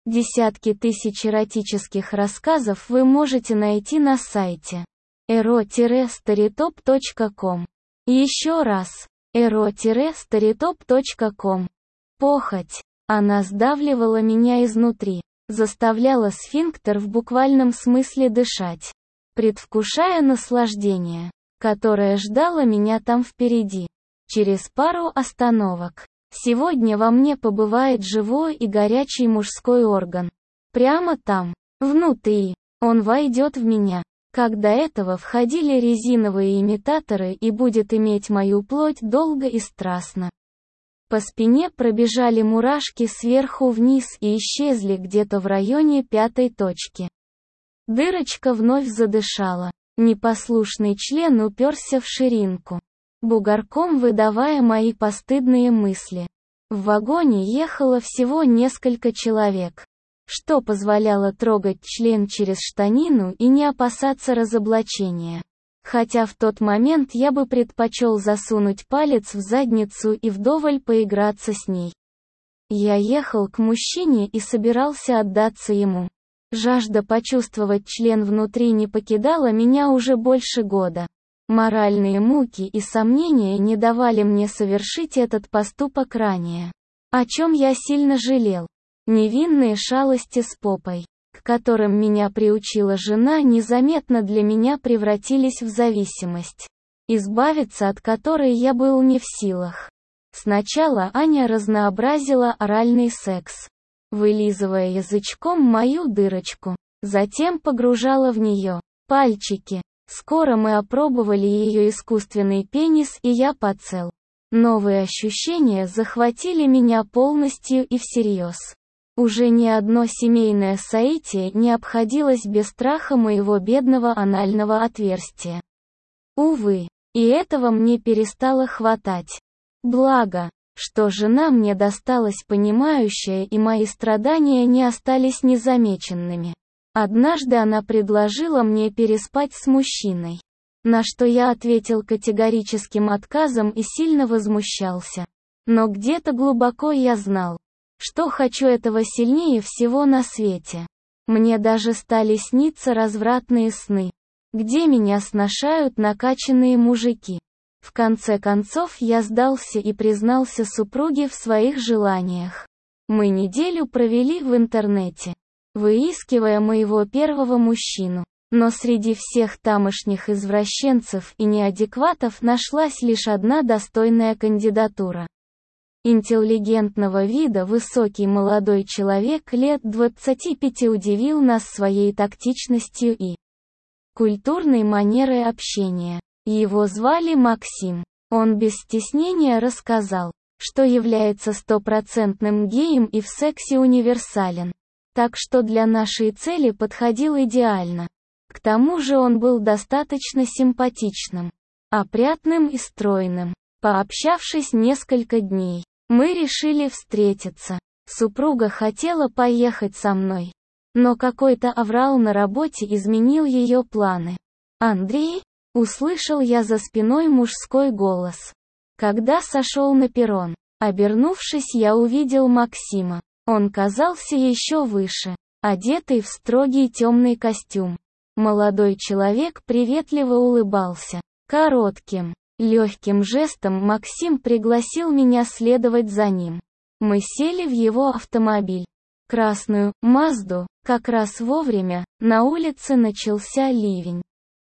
Десятки тысяч эротических рассказов вы можете найти на сайте ero-storytop.com. Еще раз, ero-storytop.com. Похоть. Она сдавливала меня изнутри, заставляла сфинктер в буквальном смысле дышать, предвкушая наслаждение, которое ждало меня там впереди. Через пару остановок. Сегодня во мне побывает живой и горячий мужской орган. Прямо там, внутри, он войдет в меня, как до этого входили резиновые имитаторы, и будет иметь мою плоть долго и страстно. По спине пробежали мурашки сверху вниз и исчезли где-то в районе пятой точки. Дырочка вновь задышала. Непослушный член уперся в ширинку, бугорком выдавая мои постыдные мысли. В вагоне ехало всего несколько человек, что позволяло трогать член через штанину и не опасаться разоблачения. Хотя в тот момент я бы предпочел засунуть палец в задницу и вдоволь поиграться с ней. Я ехал к мужчине и собирался отдаться ему. Жажда почувствовать член внутри не покидала меня уже больше года. Моральные муки и сомнения не давали мне совершить этот поступок ранее. О чем я сильно жалел. Невинные шалости с попой, к которым меня приучила жена, незаметно для меня превратились в зависимость, избавиться от которой я был не в силах. Сначала Аня разнообразила оральный секс, вылизывая язычком мою дырочку, затем погружала в нее пальчики. Скоро мы опробовали ее искусственный пенис, и я поцел. Новые ощущения захватили меня полностью и всерьез. Уже ни одно семейное соитие не обходилось без страха моего бедного анального отверстия. Увы, и этого мне перестало хватать. Благо, что жена мне досталась понимающая, и мои страдания не остались незамеченными. Однажды она предложила мне переспать с мужчиной, на что я ответил категорическим отказом и сильно возмущался. Но где-то глубоко я знал, что хочу этого сильнее всего на свете. Мне даже стали сниться развратные сны, где меня сношают накачанные мужики. В конце концов я сдался и признался супруге в своих желаниях. Мы неделю провели в интернете, выискивая моего первого мужчину. Но среди всех тамошних извращенцев и неадекватов нашлась лишь одна достойная кандидатура. Интеллигентного вида высокий молодой человек лет 25 удивил нас своей тактичностью и культурной манерой общения. Его звали Максим. Он без стеснения рассказал, что является стопроцентным геем и в сексе универсален. Так что для нашей цели подходил идеально. К тому же он был достаточно симпатичным, опрятным и стройным. Пообщавшись несколько дней, мы решили встретиться. Супруга хотела поехать со мной, но какой-то аврал на работе изменил ее планы. «Андрей?» — услышал я за спиной мужской голос. Когда сошел на перрон, обернувшись, я увидел Максима. Он казался еще выше, одетый в строгий темный костюм. Молодой человек приветливо улыбался. Коротким, легким жестом Максим пригласил меня следовать за ним. Мы сели в его автомобиль, красную Мазду. Как раз вовремя, на улице начался ливень.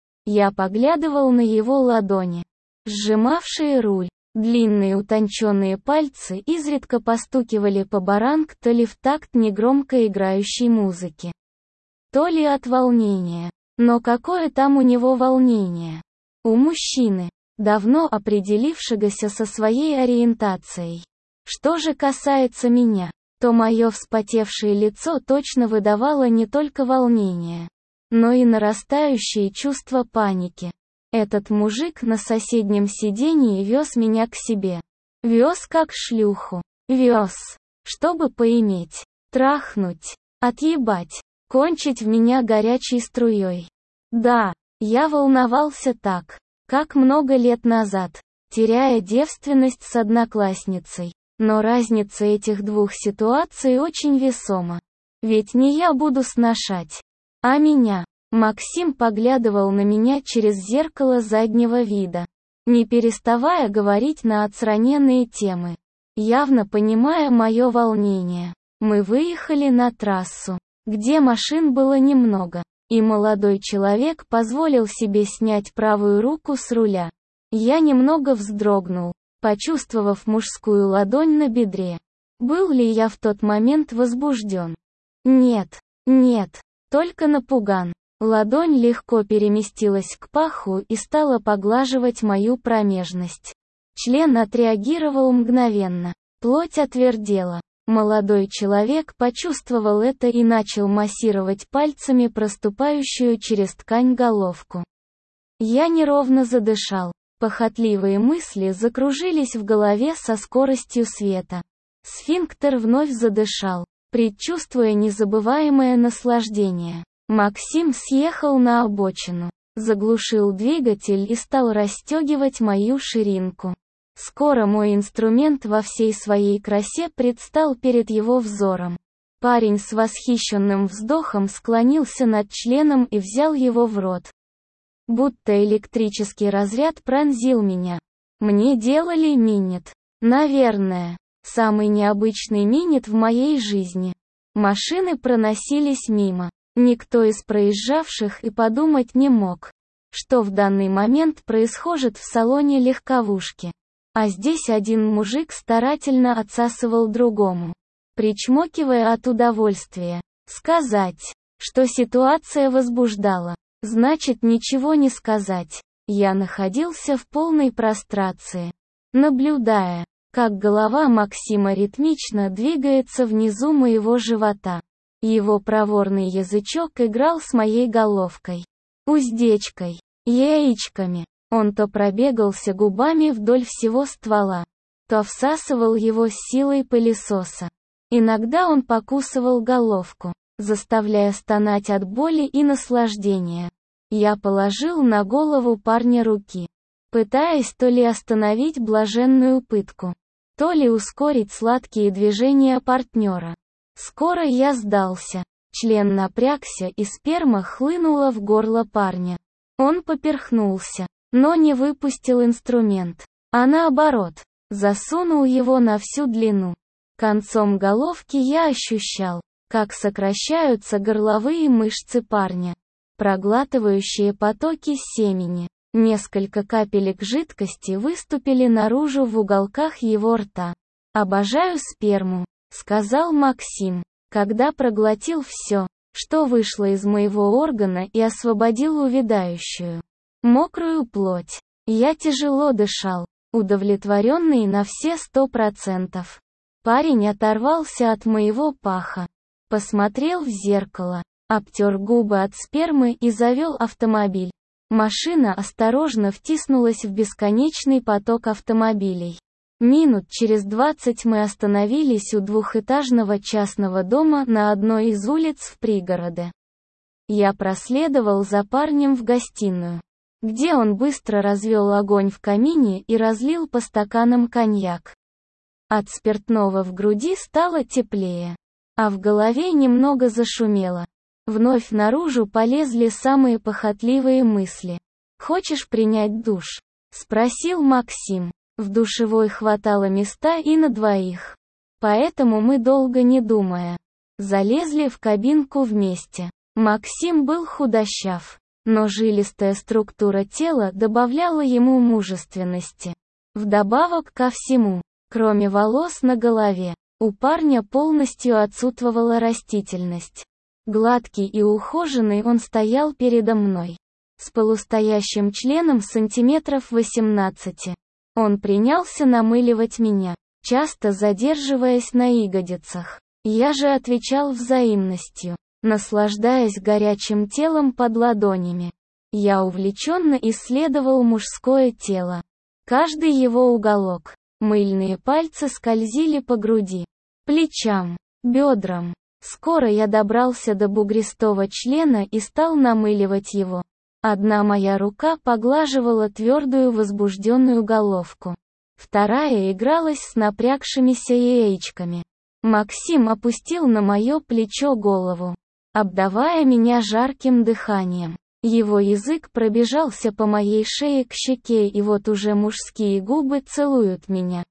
Я поглядывал на его ладони, сжимавшие руль. Длинные утонченные пальцы изредка постукивали по баранг, то ли в такт негромко играющей музыки, то ли от волнения. Но какое там у него волнение? У мужчины, давно определившегося со своей ориентацией. Что же касается меня, то мое вспотевшее лицо точно выдавало не только волнение, но и нарастающее чувство паники. Этот мужик на соседнем сиденье вез меня к себе. Вез как шлюху. Вез, чтобы поиметь, трахнуть, отъебать, кончить в меня горячей струей. Да, я волновался так, как много лет назад, теряя девственность с одноклассницей. Но разница этих двух ситуаций очень весома. Ведь не я буду сношать, а меня. Максим поглядывал на меня через зеркало заднего вида, не переставая говорить на отстраненные темы, явно понимая мое волнение. Мы выехали на трассу, где машин было немного, и молодой человек позволил себе снять правую руку с руля. Я немного вздрогнул, почувствовав мужскую ладонь на бедре. Был ли я в тот момент возбужден? Нет, только напуган. Ладонь легко переместилась к паху и стала поглаживать мою промежность. Член отреагировал мгновенно. Плоть отвердела. Молодой человек почувствовал это и начал массировать пальцами проступающую через ткань головку. Я неровно задышал. Похотливые мысли закружились в голове со скоростью света. Сфинктер вновь задышал, предчувствуя незабываемое наслаждение. Максим съехал на обочину, заглушил двигатель и стал расстегивать мою ширинку. Скоро мой инструмент во всей своей красе предстал перед его взором. Парень с восхищенным вздохом склонился над членом и взял его в рот. Будто электрический разряд пронзил меня. Мне делали минет. Наверное, самый необычный минет в моей жизни. Машины проносились мимо. Никто из проезжавших и подумать не мог, что в данный момент происходит в салоне легковушки. А здесь один мужик старательно отсасывал другому, причмокивая от удовольствия. Сказать, что ситуация возбуждала, значит ничего не сказать. Я находился в полной прострации, наблюдая, как голова Максима ритмично двигается внизу моего живота. Его проворный язычок играл с моей головкой, уздечкой, яичками. Он то пробегался губами вдоль всего ствола, то всасывал его с силой пылесоса. Иногда он покусывал головку, заставляя стонать от боли и наслаждения. Я положил на голову парня руки, пытаясь то ли остановить блаженную пытку, то ли ускорить сладкие движения партнера. Скоро я сдался. Член напрягся и сперма хлынула в горло парня. Он поперхнулся, но не выпустил инструмент, а наоборот, засунул его на всю длину. Концом головки я ощущал, как сокращаются горловые мышцы парня, проглатывающие потоки семени. Несколько капелек жидкости выступили наружу в уголках его рта. «Обожаю сперму», — сказал Максим, когда проглотил все, что вышло из моего органа и освободил увядающую, мокрую плоть. Я тяжело дышал, удовлетворенный на все 100%. Парень оторвался от моего паха, посмотрел в зеркало, обтер губы от спермы и завел автомобиль. Машина осторожно втиснулась в бесконечный поток автомобилей. Минут через 20 мы остановились у двухэтажного частного дома на одной из улиц в пригороде. Я проследовал за парнем в гостиную, где он быстро развел огонь в камине и разлил по стаканам коньяк. От спиртного в груди стало теплее, а в голове немного зашумело. Вновь наружу полезли самые похотливые мысли. «Хочешь принять душ?» — спросил Максим. В душевой хватало места и на двоих. Поэтому мы, долго не думая, залезли в кабинку вместе. Максим был худощав, но жилистая структура тела добавляла ему мужественности. Вдобавок ко всему, кроме волос на голове, у парня полностью отсутствовала растительность. Гладкий и ухоженный он стоял передо мной, с полустоящим членом сантиметров 18. Он принялся намыливать меня, часто задерживаясь на ягодицах. Я же отвечал взаимностью, наслаждаясь горячим телом под ладонями. Я увлеченно исследовал мужское тело. Каждый его уголок. Мыльные пальцы скользили по груди, плечам, бедрам. Скоро я добрался до бугристого члена и стал намыливать его. Одна моя рука поглаживала твердую возбужденную головку. Вторая игралась с напрягшимися яичками. Максим опустил на мое плечо голову, обдавая меня жарким дыханием. Его язык пробежался по моей шее к щеке, и вот уже мужские губы целуют меня.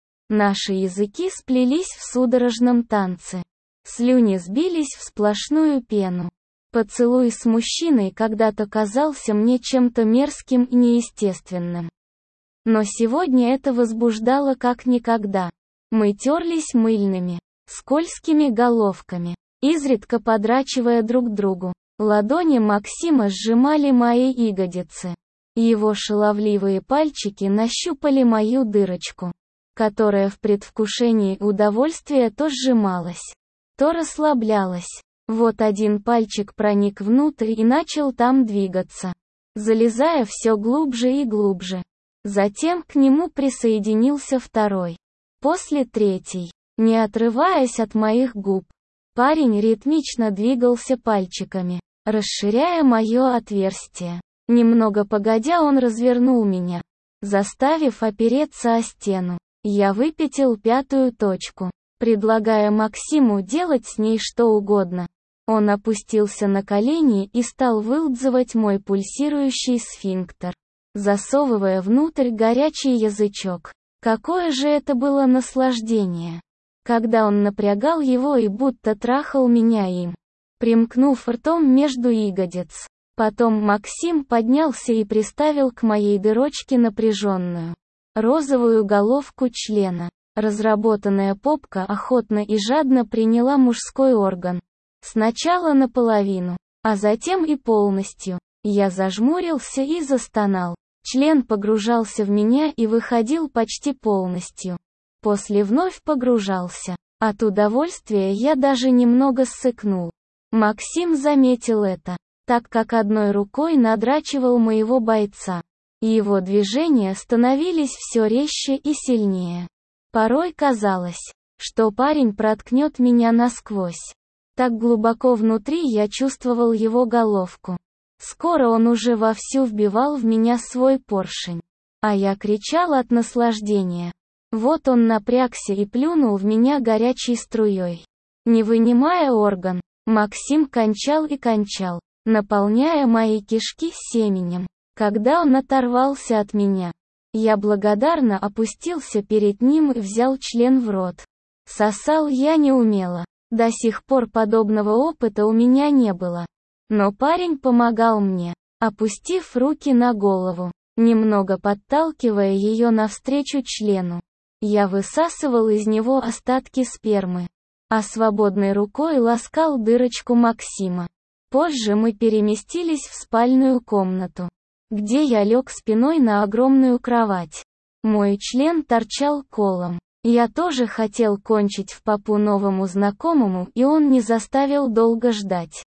Наши языки сплелись в судорожном танце. Слюни сбились в сплошную пену. Поцелуй с мужчиной когда-то казался мне чем-то мерзким и неестественным. Но сегодня это возбуждало как никогда. Мы терлись мыльными, скользкими головками, изредка подрачивая друг другу. Ладони Максима сжимали мои ягодицы. Его шаловливые пальчики нащупали мою дырочку, которая в предвкушении удовольствия то сжималась, то расслаблялась. Вот один пальчик проник внутрь и начал там двигаться, залезая все глубже и глубже. Затем к нему присоединился второй. После третий. Не отрываясь от моих губ, парень ритмично двигался пальчиками, расширяя мое отверстие. Немного погодя он развернул меня, заставив опереться о стену. Я выпятил пятую точку, предлагая Максиму делать с ней что угодно. Он опустился на колени и стал вылизывать мой пульсирующий сфинктер, засовывая внутрь горячий язычок. Какое же это было наслаждение, когда он напрягал его и будто трахал меня им, примкнув ртом между ягодиц. Потом Максим поднялся и приставил к моей дырочке напряженную, розовую головку члена. Разработанная попка охотно и жадно приняла мужской орган. Сначала наполовину, а затем и полностью. Я зажмурился и застонал. Член погружался в меня и выходил почти полностью. После вновь погружался. От удовольствия я даже немного ссыкнул. Максим заметил это, так как одной рукой надрачивал моего бойца. Его движения становились все резче и сильнее. Порой казалось, что парень проткнет меня насквозь. Так глубоко внутри я чувствовал его головку. Скоро он уже вовсю вбивал в меня свой поршень. А я кричал от наслаждения. Вот он напрягся и плюнул в меня горячей струей. Не вынимая орган, Максим кончал и кончал, наполняя мои кишки семенем. Когда он оторвался от меня, я благодарно опустился перед ним и взял член в рот. Сосал я не умела. До сих пор подобного опыта у меня не было. Но парень помогал мне, опустив руки на голову, немного подталкивая ее навстречу члену. Я высасывал из него остатки спермы, а свободной рукой ласкал дырочку Максима. Позже мы переместились в спальную комнату, где я лег спиной на огромную кровать. Мой член торчал колом. Я тоже хотел кончить в попу новому знакомому, и он не заставил долго ждать.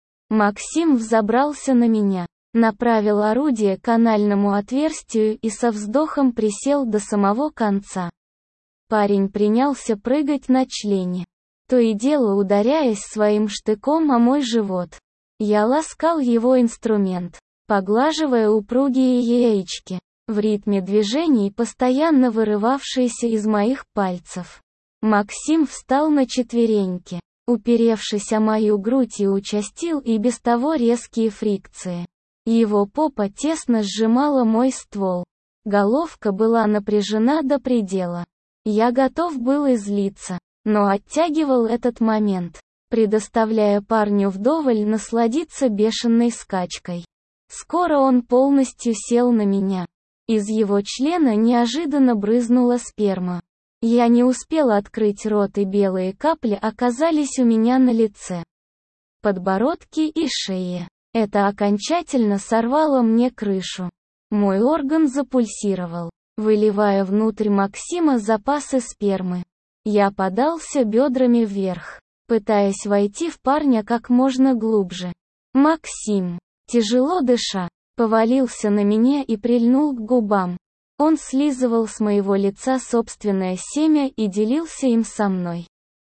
Максим взобрался на меня, направил орудие к анальному отверстию и со вздохом присел до самого конца. Парень принялся прыгать на члене, то и дело ударяясь своим штыком о мой живот. Я ласкал его инструмент, поглаживая упругие яички, в ритме движений, постоянно вырывавшиеся из моих пальцев. Максим встал на четвереньки, уперевшись о мою грудь, и участил и без того резкие фрикции. Его попа тесно сжимала мой ствол. Головка была напряжена до предела. Я готов был излиться, но оттягивал этот момент, предоставляя парню вдоволь насладиться бешеной скачкой. Скоро он полностью сел на меня. Из его члена неожиданно брызнула сперма. Я не успела открыть рот, и белые капли оказались у меня на лице, подбородке и шее. Это окончательно сорвало мне крышу. Мой орган запульсировал, выливая внутрь Максима запасы спермы. Я подался бедрами вверх, пытаясь войти в парня как можно глубже. Максим, тяжело дыша, повалился на меня и прильнул к губам. Он слизывал с моего лица собственное семя и делился им со мной.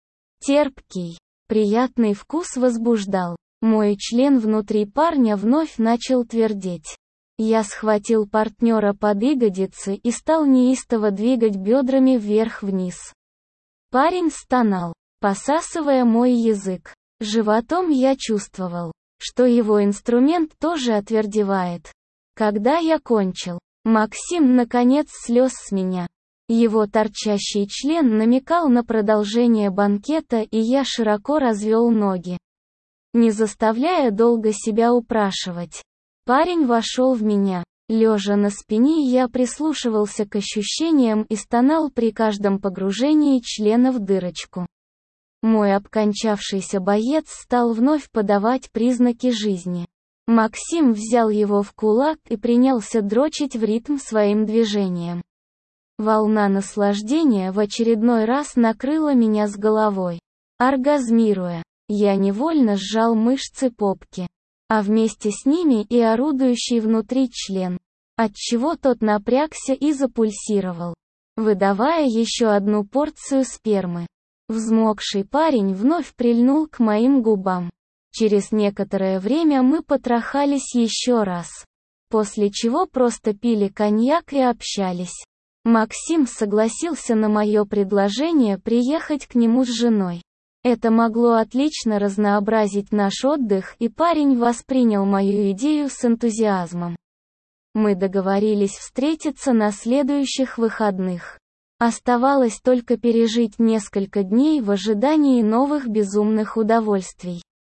Терпкий, приятный вкус возбуждал. Мой член внутри парня вновь начал твердеть. Я схватил партнера под ягодицы и стал неистово двигать бедрами вверх-вниз. Парень стонал, посасывая мой язык. Животом я чувствовал, что его инструмент тоже отвердевает. Когда я кончил, Максим наконец слез с меня. Его торчащий член намекал на продолжение банкета, и я широко развел ноги, не заставляя долго себя упрашивать. Парень вошел в меня. Лежа на спине, я прислушивался к ощущениям и стонал при каждом погружении члена в дырочку. Мой обкончавшийся боец стал вновь подавать признаки жизни. Максим взял его в кулак и принялся дрочить в ритм своим движением. Волна наслаждения в очередной раз накрыла меня с головой. Оргазмируя, я невольно сжал мышцы попки, а вместе с ними и орудующий внутри член, отчего тот напрягся и запульсировал, выдавая еще одну порцию спермы. Взмокший парень вновь прильнул к моим губам. Через некоторое время мы потрахались еще раз, после чего просто пили коньяк и общались. Максим согласился на мое предложение приехать к нему с женой. Это могло отлично разнообразить наш отдых, и парень воспринял мою идею с энтузиазмом. Мы договорились встретиться на следующих выходных. Оставалось только пережить несколько дней в ожидании новых безумных удовольствий.